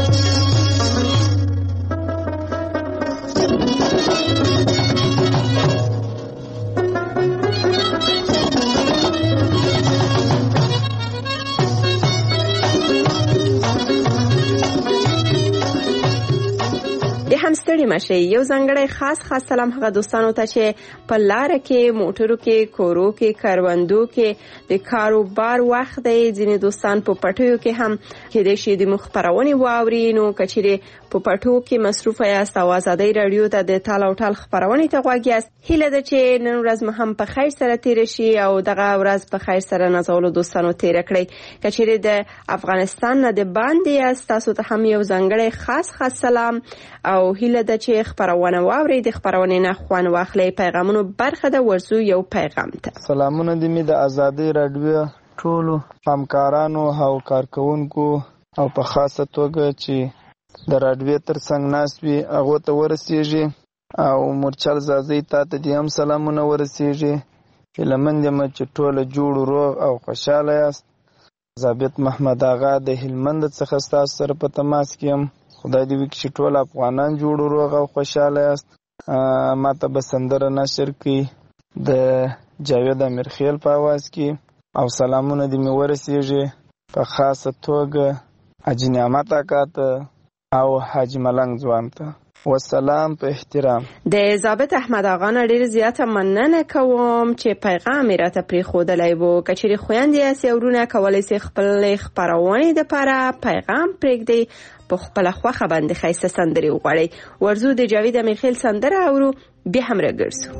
ستړي مشي. یو ځانګړی خاص سلام هغه دوستانو ته چې په لار کې، موټرو کې، کورو کې، کاروندو کې د کاروبار وخت دی. ځینې دوستان په پټیو کې هم کېدای شي د مخ خپرونې واوري. نو که چیرې په پټو کې مصروف یاست او ازادۍ رادیو ته د تال او ټال خبرونه ته غوږ یاست. هیله ده چې نن ورځ مو هم په خیر سره تیر شي او دغه ورځ په خیر سره نازولو دوستانو تیر کړئ. کچېرې د افغانستان نه د باندې یاست تاسو ته هم یو ځانګړی خاص سلام او هیله ده چې خبرونه واورئ. د خبرونې نه خوان واخلئ. پیغامونو برخه ده. ورزو یو پیغام ته. سلامونه دې می د ازادۍ رادیو ټولو همکارانو او کارکونکو او په خاصه توګه چې د رادیو ترڅنګ ناست وي هغه ته ورسیږي او مرچل زازي ته دې هم سلامونه ورسیږي. هیلمند یم چې ټول جوړ روغ او خوشاله یاست. ضابط محمد آغا د هلمند څخه تاسو سره په تماس کې یم. خدای دې وکړي چې ټول افغانان جوړ روغ او خوشاله یاست. ما ته به سندره نشر کړي د جاوید امیرخیل په आवाज کې او سلامونه دې مې ورسیږي په خاصه توګه حاجی نعمت آقا ته او حاجی ملنګ ځوان ته. والسلام په احترام. د ضابط احمد آقا نه ډیر زیاته مننه کوم چې پیغام راته پریښودلی وو. کچېرې خویندې یاست یا ورونه کولی شئ خپل خپرونې دپاره پیغام پرېږدئ په خپله خوښه باندې ښایسته سندرې وغواړئ. ورځو د جاوید امیرخیل سندره اورو بیا هم راګرځو.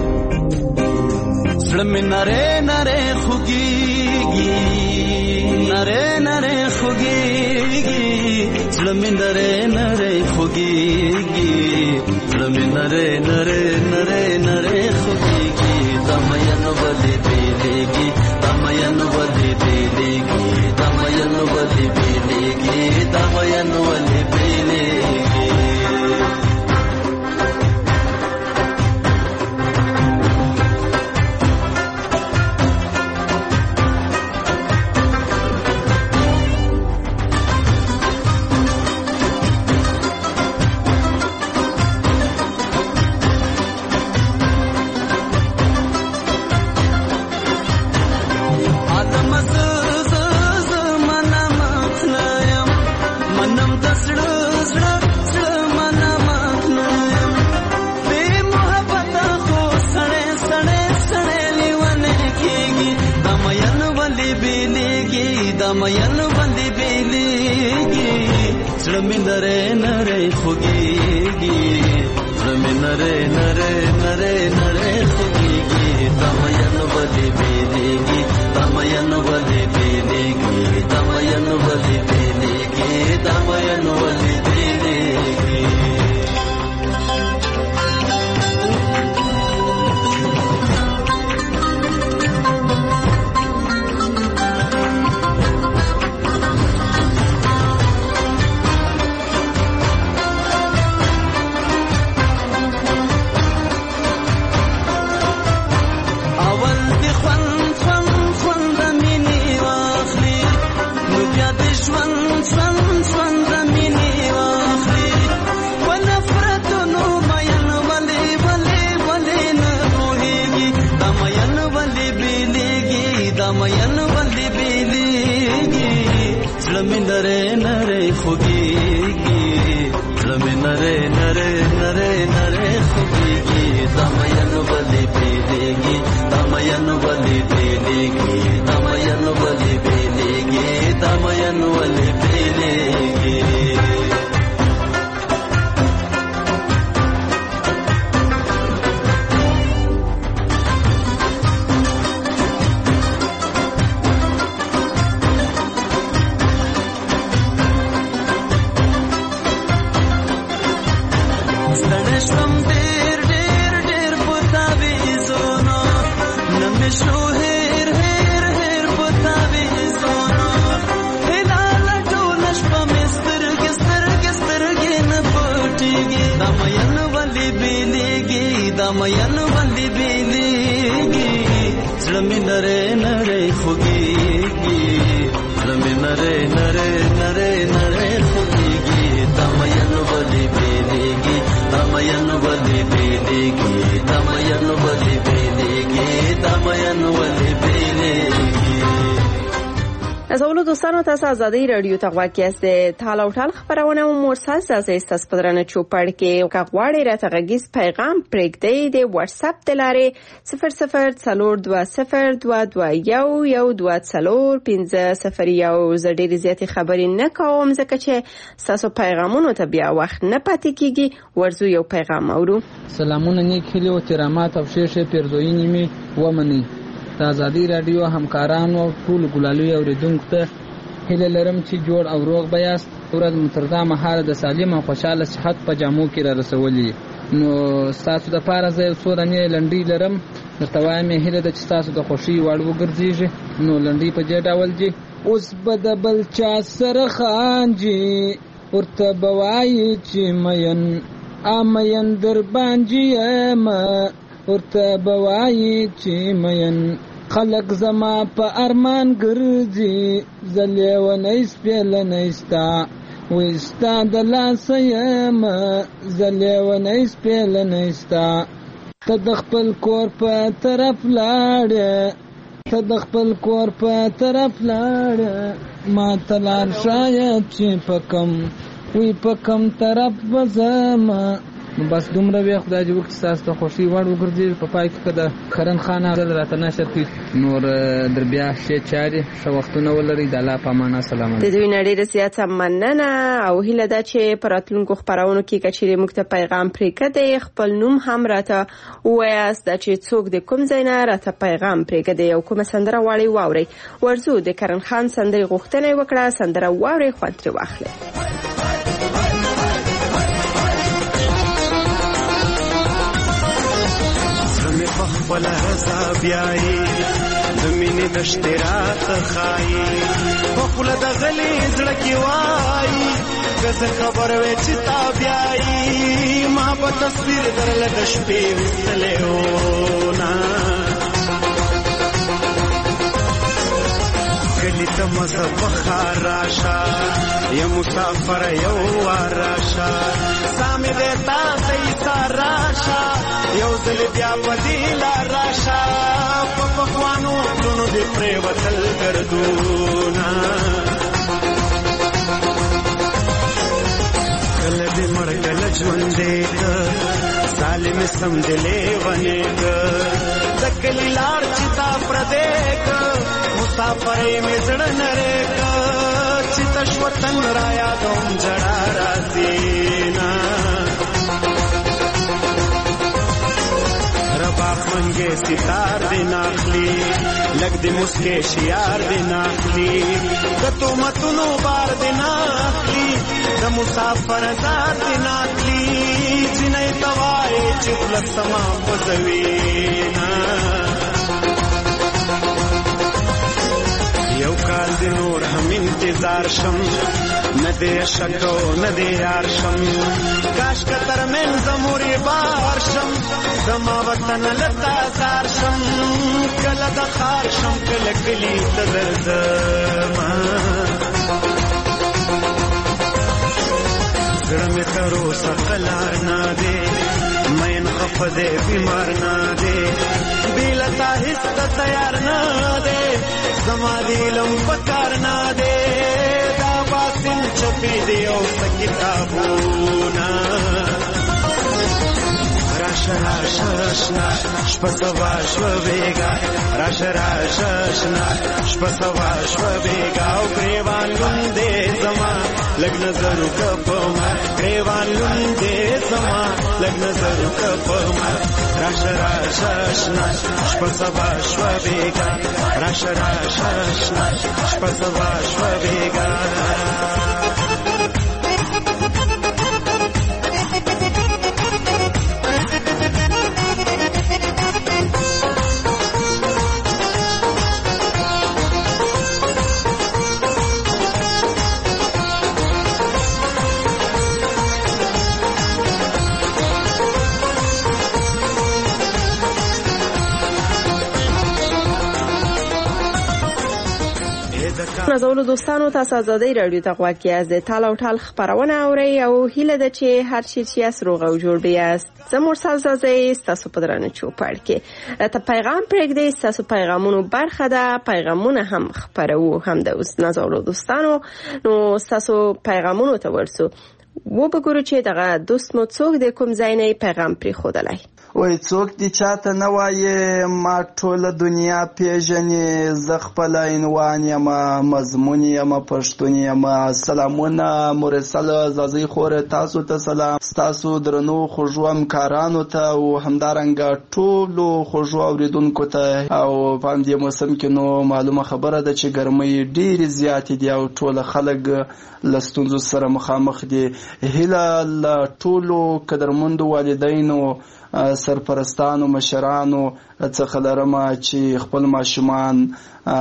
زړه مې نری نری خوږېږي نری نری خوږېږي زړه مې نری نری خوږېږي زړه مې نری نری نری نری خوږېږي دا مینه ولې بېلېږي دا مینه ولې بېلېږي دا مینه ولې بېلېږي دا مینه ولې بېلېږي. نازولو دوستانو، تاسو آزادۍ رادیو ته غوږ یاست. حال او ټال خبرونه مو مرسل زاز تاسو په درنه چوپړ کې که غواړئ راته غږیز پیغام پرېږدئ د واتس اپ د لارې 004222211045. زه ډېرې زیاتې خبرې نه کوم ځکه چې ستاسو پیغامونو ته بیا وخت نه پاتې کېږي. ورځو یو پیغام اورو. سلامونه، نیک هیلې او احترامات او ښې پیرزوینې مې ومنئ. د آزادۍ رادیو همکارانو او ټولو ګلالیو اورېدونکو ته هیله لرم چې جوړ او روغ به یاست. ورځ مو تر دا مهاله د سالم او خوشحاله صحت په جامو کې را رسولي. نو ستاسو دپاره زه یو څو دانې لنډۍ لرم، درته وایم هیله ده چې ستاسو د خوښۍ وړ وګرځېږي. نو لنډۍ په دې ډول دي: اوس به د بل چا سره خانجي، ورته به وایي چې مین در باندې یم، ورته به وایي چې مین خلق زما په ارمان ګرځي، زه لیونی سپېلنی ستا وایي ستا د لاسه یم، زه لیونی سپېلنی ستا. ته د خپل کور په طرف لاړې، ته د خپل کور په طرف لاړې، ما ته لار ښایه چې په کم طرف به ځمه. نو بس دومره وی. خدای دې وکړي ستاسو د خوښۍ وړ وګرځي. په پای کې که د خرن خان حضرت راته نشر کړي نور در بیا ښې چارې ښه وختونه ولرئ. د الله په امان. السلام علیکم. د دوی نه ډېره زیاته مننه او هیله ده چې په راتلونکو خپرونو کې که چیرې موږ ته پیغام پرېږدئ خپل نوم هم راته ووایاست چې څوک د کوم ځای نه راته پیغام پرېږدئ او کومه سندره غواړئ واورئ. ورځو د کرن خان سندرې غوښتنه یې وکړه. سندره واورئ، خوند ترې واخلئ. خپل رضا بیاي د مینې د اشتراک خایي، په خپل د غلي زړه کې وایي که زه خبر وې چې تا بیاي، ما په تصویر درله د شپې وستلې ونا کلی ته مزه بخار راشه، یا مسافر یو وار راشه، سامې دې تا سیسا راشه، یو ځل بیا په دې لار راشه، په پخوانو پلونو دې پرېوتل ګردونه، کله دې مړ کله ژوندی که ظالم سم دې لیونی که د کلي لار چې تا پردی که مسافر یې مې زړه نری که چې تش وطن را یادوم جړا راځي نه رباب منګې ستار دې ناخلي لږ دې مسکې شیار دې ناخلي د تهمتونو بار دې ناخلي د مسافر زار دې ناخلي جنۍ ته وایې چې خوله سما خوځوي نه یو کال دې نور هم انتظار شم نه دې شکو نه دې یار شم کاش که ترمنځ مورې بار شم زما وطن لتا زار شم کله د خار شم کله کلي ته درځم زړه مې تر اوسه قلار نه دی مین خفه دی بیمار نه دی بې له تا هېڅ ته تیار نه دی زما د علم په کار نه دی دا باسم چپې دی او څه کتابونه راشه راشه اشنا شپه سبا شوه بېګا راشه راشه اشنا شپه سبا شوه بېګا او ګریوان لوند دی زما لږ نظر وکړه په ما ګریوان لوند دی زما لږ نظر وکړه په ما راشه راشه اشنا شپه سبا شوه بېګا راشه راشه اشنا شپه سبا شوه بېګا نازولو دوستانو تاسو آزادۍ رادیو ته غوږ یاست. د تال او ټال خبرونه اورئ او هیله ده چې هر چی چې یاست روغ او جوړ بیاست. زه مرسل زازۍ ستاسو په درانه چوپړ کې راته پیغام پرېږدئ. ستاسو پیغامونو برخه ده، پیغامونه هم خپروو هم د نازولو دوستانو. نو ستاسو پیغامونو ته ورسو و بګورو چې دغه دوست مو څوک د کوم ځای نه پیغام پرېښودلی. وای څوک دې چاته نه وایي ما ټوله دنیا پیژنې، زه خپله عنوان یم، مضمون یم، پښتون یم. سلامونه مرسل زازۍ خوره، تاسو ته سلام، ستاسو درنو خوږو همکارانو ته او همدارنګه ټولو خوږو اورېدونکو ته. او په همدې موسم کې نو معلومه خبره ده چې ګرمۍ ډېرې زیاتې دي او ټوله خلک له ستونزو سره مخامخ دي. هیله له ټولو قدرمندو والدینو، سرپرستانو، مشرانو څخه لرمه چې خپل ماشومان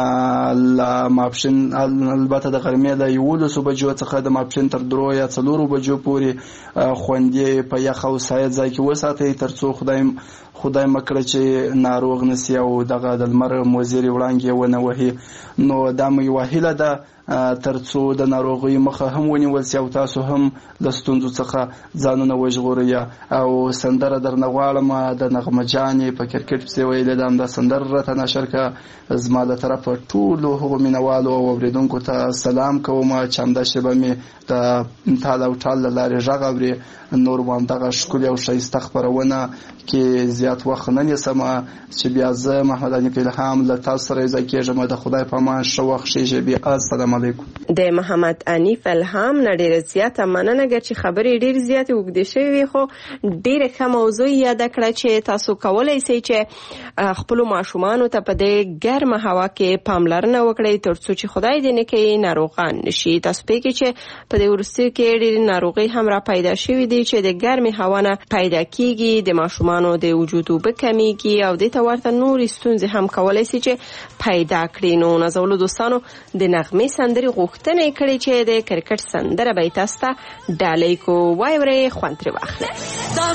له ماپښین البته د غرمې له 11 بجو څخه د ماپښین تر 3 یا 4 بجو پورې خوندې په یخ او سایه ځای کې وساتئ ترڅو خدای مکړه چې ناروغ نسی او دغه د لمر موزیري وړانګې ونه وهي. نو دا مې یوه هیله ده ترڅو د ناروغۍ مخه هم ونیول سي او تاسو هم له ستونزو څخه ځانونه وژغورئ. او سندره درنه غواړم د نغمه جانې په کرکټ پسې ویلې ده، همدا سندره راته نشر کړه. زما له طرفه ټولو هغو مینوالو او اورېدونکو ته سلام کوم چې همدا شیبه مې د تال او ټال له لارې غږ اوري. نور به همدغه ښکلې او ښایسته خپرونه کې زیات وخت نه نیسم چې بیا زه محمد حنیف الهام له تاسو سره یوځای کېږم. د خدای په امان ښه وخت ښې ژبې. السلام علیکم. د محمد حنیف الهام نه ډېره زیاته مننه، ګرچې خبرې ډېرې زیاتې اوږدې شوې وې خو ډېره ښه موضوع یاده کړه چې تاسو کولی شئ چې خپلو ماشومانو ته په دې ګرمه هوا کې پاملرنه وکړئ ترڅو چې خدای دې نه کوي ناروغان نشي. تاسو پوهېږئ چې په دې وروستیو کې ډېرې ناروغۍ هم را پیدا شوي دي چې د ګرمې هوا نه پیدا کېږي. د ماشومانو د وجود اوبه کمیږي او دې ته ورته نورې ستونزې هم کولی شي چې پیدا کړي. نو نازولو دوستانو د نغمې سندرې غوښتنه یې کړې چې د کرکټ سندره به یې تاسو ته ډالۍ کو. واورئ، خوند ترې واخلئ. دا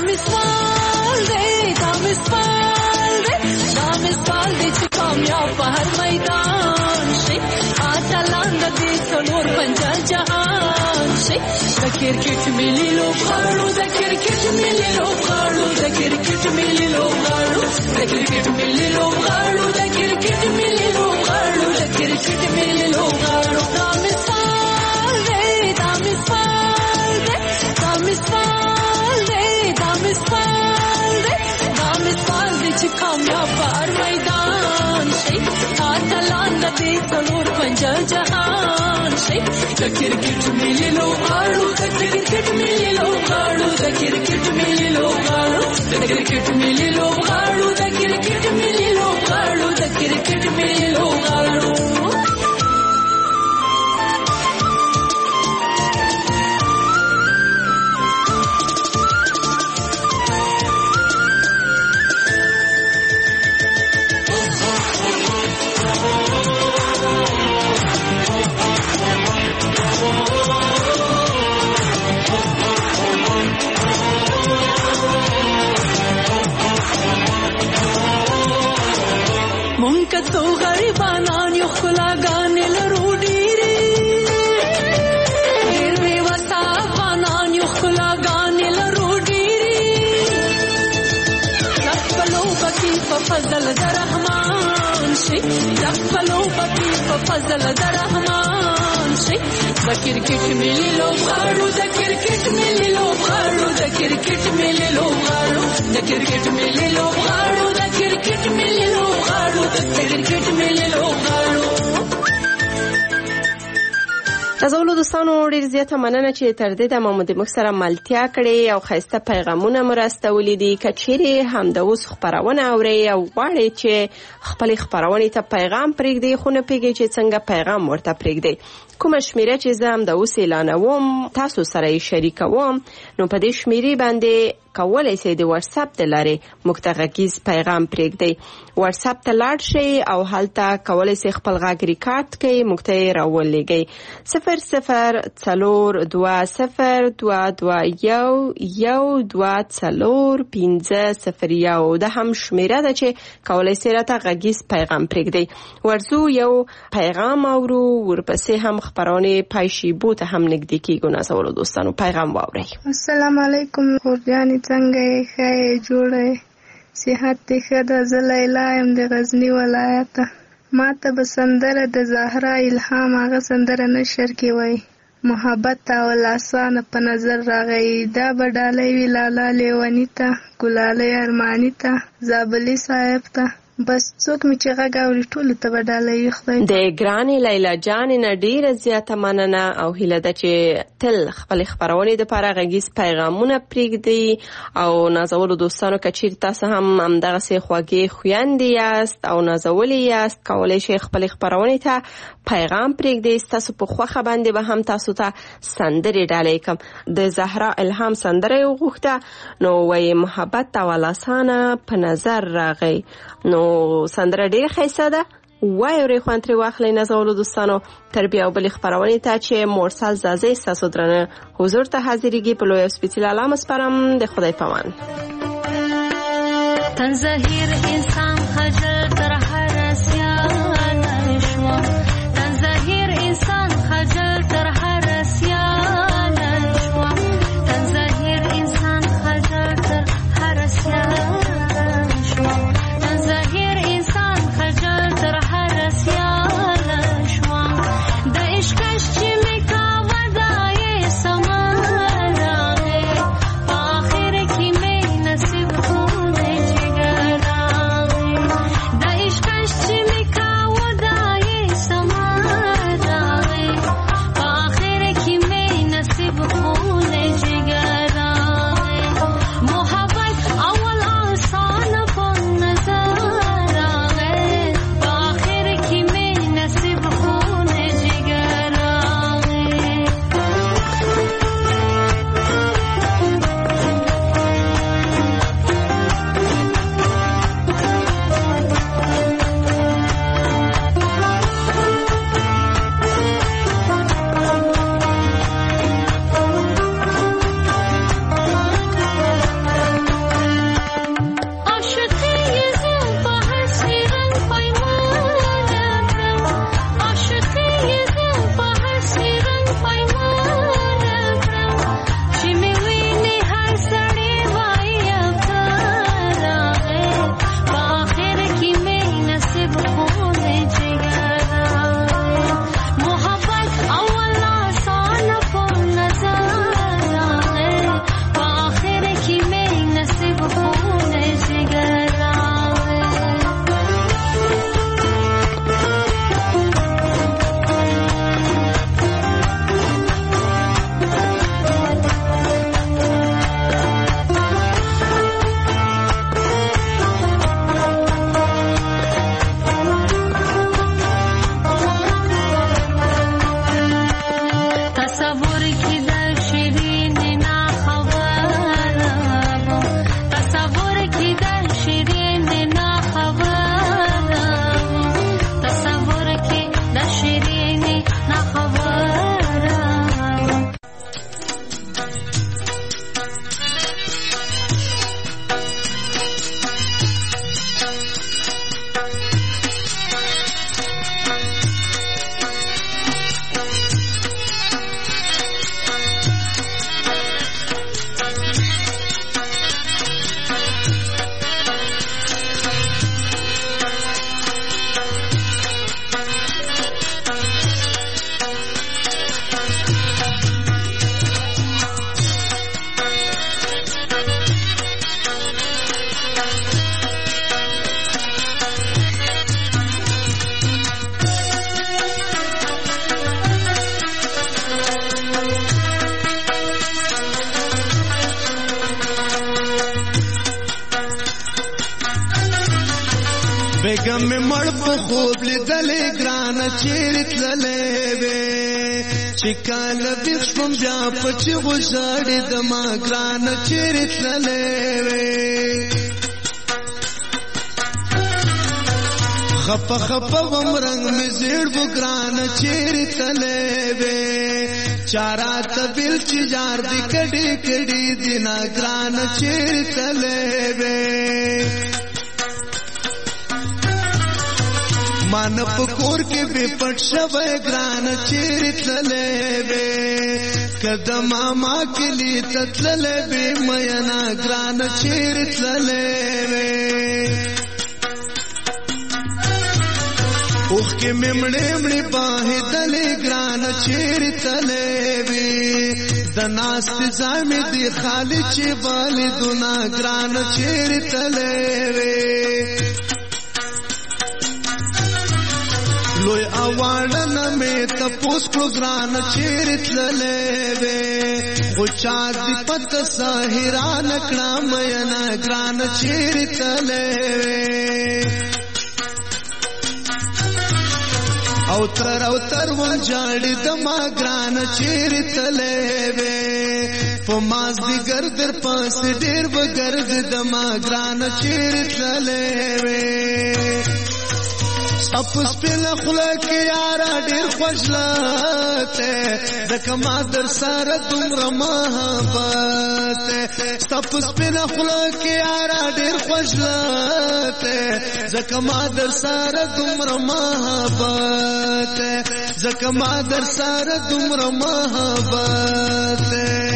مثال دی، دا مثال دی، دا مثال دی چې کامیاب په هر میدان شي. اتلان د دې څلور پنځه جهان شي. د کرکټ ملي لوبغاړو، د کرکټ ملي لوبغاړو، د کرکټ ملي لوبغاړو، د کرکټ ملي لوبغاړو، د کرکټ ملي لوبغاړو، د کرکټ ملي لوبغاړو. دا مثال دی، دا مثال دی، دا مثال دی، دا مثال دی، دا مثال دی چې کامیاب په هر میدان شي. اتلان د دې څلور پنځه جهان شي. د کرکټ ملي لوبغاړو، د کرکټ ملي لوبغاړو، د کرکټ ملي لوبغاړو، د کرکټ ملي لوبغاړو، د کرکټ ملي لوبغاړو، د کرکټ ملي لوبغاړو. تو غریبانان یو خلاګانې لرو ډېرې، ډېر بې وسه افغانان یو خلاګانې لرو ډېرې. خپلو پکې په فضل د رحمان شي، خپلو پکې په فضل د رحمان شي. د کرکټ ملي لوبغاړو، د کرکټ ملي لوبغاړو، د کرکټ ملي لوبغاړو، د کرکټ ملي لوبغاړو، د کرکټ ملي لوبغاړو، د کرکټ ملي لوبغاړو. نازولو دوستانو ډېر زیاته مننه چې تر دې دمه مو د موږ سره ملتیا کړې او ښایسته پیغامونه مو راستولي دي. که چیرې همدا اوس خپرونه اورئ او غواړئ چې خپلې خپرونې ته پیغام پرېږدئ خو نه پوهېږئ چې څنګه پیغام ورته پرېږدئ، کومه شمیره چې زه همدا اوس اعلانوم تاسو سره یې شریکوم، نو په دې شمیرې باندې کولی شئ د واتس اپ د لارې موږ ته غږیز پیغام پرېږدئ. واتس اپ ته لاړ شئ او هلته کولی شئ خپل غږ ریکارډ کړئ، موږ ته یې راولېږئ. 00422212401501 دا هم شمیره ده چې کولی شئ راته غږیز پیغام پرېږدئ. ورځو یو پیغام اورو، ورپسې هم خبرونه پایشیبو ته هم نږدې کیږو. نازولو دوستانو پیغام واورئ. السلام علیکم خورجانې، څنګه یې؟ ښه یې؟ جوړه یې؟ صحت دې ښه ده؟ زه لیلا یم د غزني ولایته. ما ته به سندره د زهرا الهام هغه سندره نشر کې وایي محبت او لاسانه په نظر راغی. دا به ډالۍ وي لالا لیوني ته، ګلالۍ ارماني ته، زابلي صاحب ته، بس څوک می چې غږ اوري ټولو ته به ډالۍ خدای. د ګرانې لیلا جانې نه ډیره زیاته مننه او هیله ده چې تل خپل خبرونه د پاره غږیز پیغامونه پرېږدي. او نازولو دوستانو که چیرې تاسو هم همدغه سي خوږې خویندې یاست او نازولې یاست، کولی شئ خپل خبرونه ته پیغام پرېږدي. تاسو په خوخه باندې به هم تاسو ته سندرې ډالۍ کوم. د زهرا الهام سندره یې وغوښته، نو وایي محبت او لاسانه په نظر راغی. نو سندره ډیر ښایسته ده، وایورې خوند ترې واخلئ نازولو دوستانو. تر بیا او بلې خپرونې ته چې مرسل زازۍ ستاسو درانه حضور ته حاضرېږي په لوی او سپېڅلي الله سپارم. د خدای په امان. تن ظاهر انسان خجل تر هر سیال شو، تن ظاهر انسان خجل تر هر سیال شو، تن ظاهر انسان خجل تر هر سیال شو، تن ظاهر انسان خجل تر هر سیال شو. د عشقش چې می کاوه دای سمان راغی، په آخر کې می نصیب خونه جګر راغی. د عشقش چې می کاوه دای سمان راغی، په آخر کې می نصیب خونه جګر راغی. محبت اول آسان په نظر راغی، په آخر کې می نصیب خونه جګر راغی. عاشقی زو په هر سیرن پیمان کړم، عاشقی زو په هر سیرن پیمان کړم. چې می ویني هر سړی وایي افغان راغی، په آخر کې می نصیب خونه جګر راغی. محبت اول آسان په نظر راغی، په آخر کې می نصیب خونه جګر راغی. تصور کې د شیرین نه خبره وم، تصور کې د شیرین نه خبره وم، تصور کې د شیرین نه خبره وم. بیگم مړ په خوب لیدلې ګرانه چیرې تللې وې، چې کاله بیخ شوم بیا په چغو ژاړېدمه ګرانه چیرې تللی وې خپه خپه وم رنګ مې زیړ و ګرانه چیرې تللی وې چا راته بیل چې یار دې کډې کډې دي نه ګرانه چیرې تللی وې مان په کور کې بې پټ شوی ګرانه چیرې تللی وې که د ماما کلي ته تللی وې میینه ګرانه چیرې تللی وې اوښکې مې مړې مړې بهېدلې ګرانه چیرې تللی وې د ناستې ځای مې دې خالي چې والدونه ګرانه چیرې تللی وې لوی اواړنه مې تپوس کړو ګرانه چیرې تللی وې خو چا دې پته ساحرانه کړه میینه ګرانه چیرې تللی وې او تر ون جاړې دما ګرانه چیرې تللی وې په مازدیګر در پاسې ډېر به ګرځېدمه ګرانه چیرې تللی وې ستا سپینه خوله کې یاره ډېر خوږ لته ځکه ما در سره دومره محبت ستا سپینه خوله کې یاره ډېر خوږ لته ځکه ما در سره دومره محبت ځکه ما در سره دومره محبت